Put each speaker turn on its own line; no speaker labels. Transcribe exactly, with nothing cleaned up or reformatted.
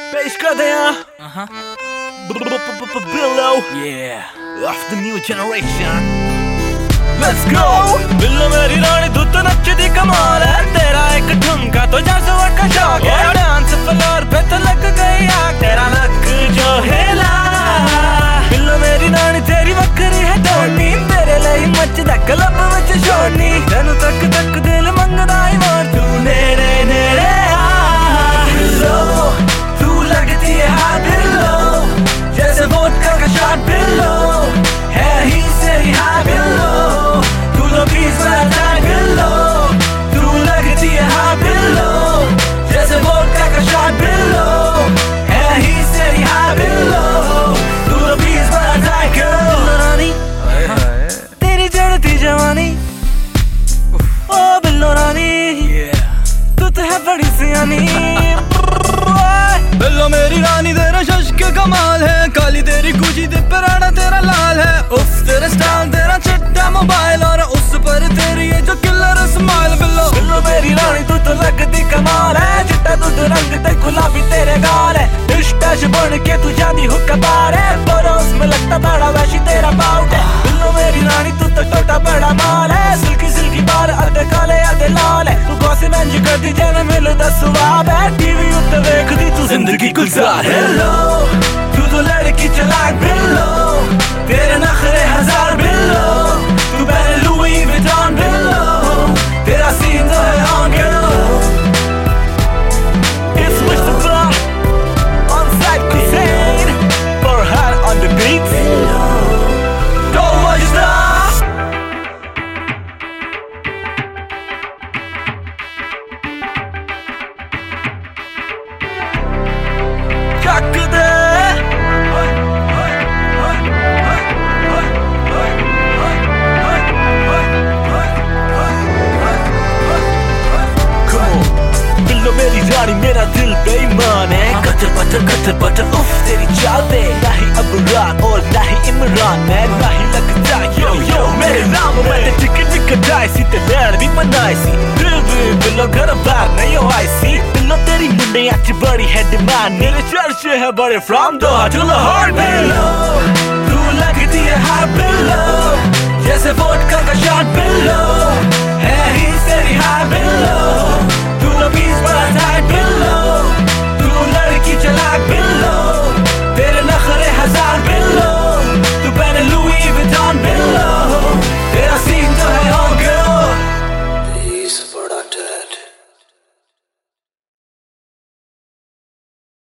पेश कर दे यहाँ Billo, yeah, of the new generation. Let's go. बिल्लो मेरी रानी तू तो नचदी कमाल है, तेरा एक ठुमका तो जैसे वर्ड का शौक है, डांस फ्लोर पे तो लग गई आग, तेरा नक जो हिला। बिल्लो मेरी रानी तेरी बकरी है धोनी, तेरे लिए मचदा क्लब विच छोड़नी, तेनू तक तक दिल मंगदा ही मोर, तू नेड़े नेड़े आ। बिल्लो तू लगती है हाथ बिल्लो, जैसे वोडका का शॉट बिल्लो, है ही से ही हाथ बिल्लो, तू तो बीस बजा बिल्लो, तू लगती है हाथ बिल्लो, जैसे वोडका का शॉट बिल्लो, है ही से ही हाथ बिल्लो, तू तो बीस बजा बिल्लो। रानी तेरी चढ़ती जवानी, ओ बिल्लो रानी तू तो है बड़ी सियानी।
बिल्लो मेरी रानी तेरा शश्क कमाल है, काली तेरी गुजी दे पराड़ा तेरा लाल है, उफ तेरा स्टाइल तेरा चिट्टा मोबाइल और उस पर तेरी ये जो किलर स्माइल। बिल्लो
बिल्लो मेरी रानी तू तो लगती कमाल है, चिट्टा दूध रंग ते गुलाबी तेरे गाल है, डिश बन के तू जाती हुक्का बार है, परोस में लगता बड़ा वैशी तेरा पाउट है। बिल्लो मेरी रानी तू तो छोटा बड़ा माल है, सिल्की सिल्की बाल अधे काले अधे लाल है, तू गौसे मैंज कर दी जैसे मिलदा स्वाब है, टीवी उत्ते वेखदी तू जिंदगी गुजार। बिल्लो तू तो लड़की चलाक बिल्लो, तेरे नखरे हजार बिल्लो, तू पहने लुई विटॉन बिल्लो, तेरा सीन तो है ऑन बिल्लो। It's Mustafa on side cuisine, Farhan on the beat. Don't watch stop. ਚੱਕ ਦੇ बिल्लो मेरी रानी मेरा दिल बेईमान है, कतर पत्थर कतर पत्थर उफ तेरी चाल पे, ना ही अबरार और ना ही इमरान, मैं ना ही लगता यो यो मेरे राम, मैं ते टिकट भी कटाई सी ते लैन भी बनाई सी, दिल भी बिल्लो घर बार नहीं हो आई सी। बिल्लो तेरी मुंडे अच बड़ी है डिमांड, मेरे चर्चे है बड़े फ्रॉम दोहा टू लाहौर। बिल्लो तू लगती है हाथ बिल्लो, जैसे वोडका का शॉट बिल्लो, है ही तेरी हाथ बिल्लो,